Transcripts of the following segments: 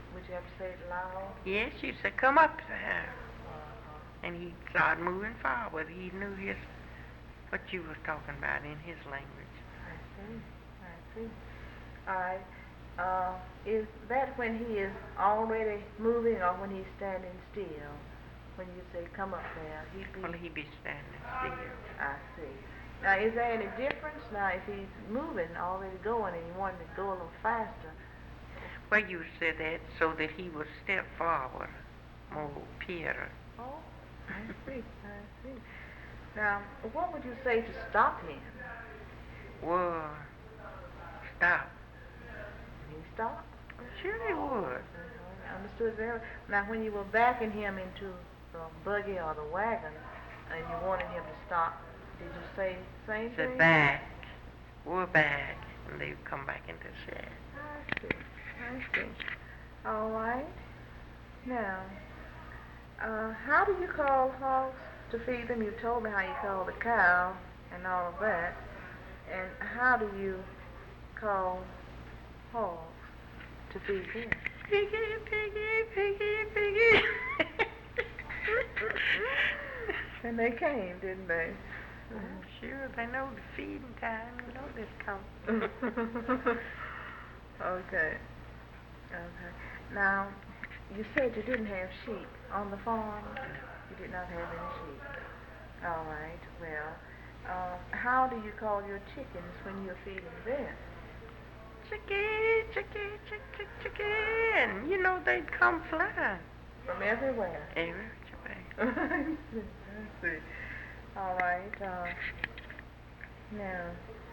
Would you have to say it loud? Yes, you said, come up there. Uh-huh. And he started moving forward. He knew what you was talking about in his language. I see. I see. All right. Is that when he is already moving or when he's standing still? When you say come up there, Well, he be standing still. I see. Now, is there any difference now if he's moving, already going, and you want him to go a little faster? Well, you said that so that he would step forward more, Peter. Oh, I see. I see. Now, what would you say to stop him? Well, stop. He stopped? Sure he would. I understood very. Now, when you were backing him into the buggy or the wagon, and you wanted him to stop, did you say the same thing? Said back. We're back. And they would come back into the shed. I see. I see. All right. Now, how do you call hogs to feed them? You told me how you call the cow and all of that. And how do you call hogs to feed them? Piggy, piggy, piggy, piggy. And they came, didn't they? Sure, they know the feeding time. You know this comes. Okay. Okay. Now, you said you didn't have sheep on the farm. You did not have any sheep. All right. Well, how do you call your chickens when you're feeding them? Chicky, chicky, chicky, chicken. You know they'd come flying. From everywhere. Every way. I see. All right. Now,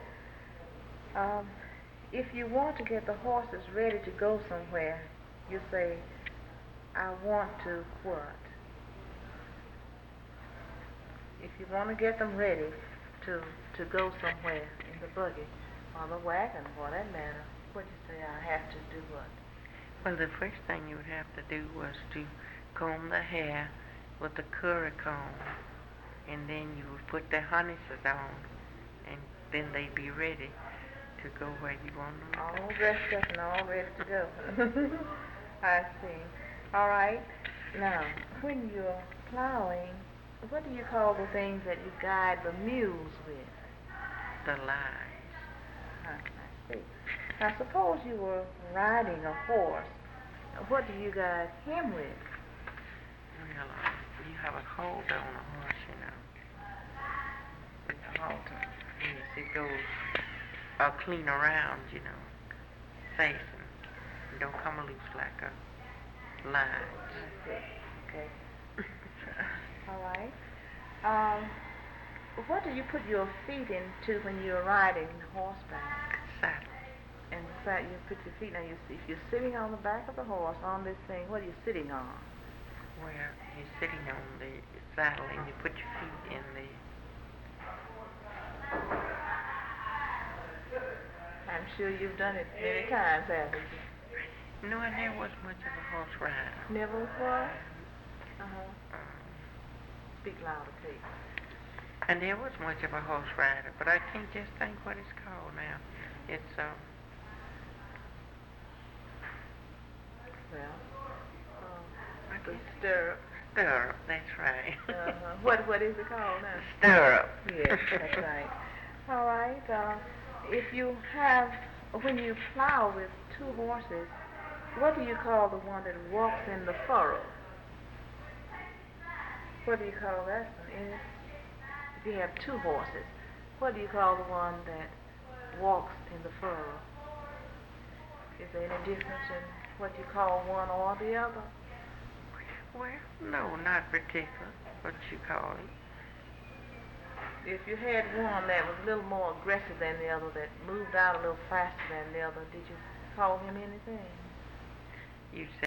if you want to get the horses ready to go somewhere, you say, I want to what? If you want to get them ready to go somewhere in the buggy or the wagon, for that matter, what do you say, I have to do what? Well, the first thing you would have to do was to comb the hair with the curry comb, and then you would put the harnesses on, and then they'd be ready to go where you want them to go. All dressed up and all ready to go. I see. All right. Now, when you're plowing, what do you call the things that you guide the mules with? The lines. I see. Now, suppose you were riding a horse. What do you guide him with? Well, you have a halter on a horse, you know. With a halter. Yes, it goes clean around, you know, facing. It don't come loose like a line. I see. Okay. All right. What do you put your feet into when you're riding horseback? Saddle. And you put your feet. Now, if you're sitting on the back of the horse on this thing, what are you sitting on? Where you're sitting on the saddle and you put your feet in the... I'm sure you've done it many times, haven't you? No, I never was much of a horse rider. Never was? Uh-huh. Speak louder, please. I never was much of a horse rider, but I can't just think what it's called now. It's, the stirrup. Stirrup, that's right. What is it called now? Stirrup. Yes, that's right. All right. When you plow with two horses, what do you call the one that walks in the furrow? What do you call that one? If you have two horses, what do you call the one that walks in the furrow? Is there any difference in what you call one or the other? Well, no, not particular. What you call it? If you had one that was a little more aggressive than the other, that moved out a little faster than the other, did you call him anything? You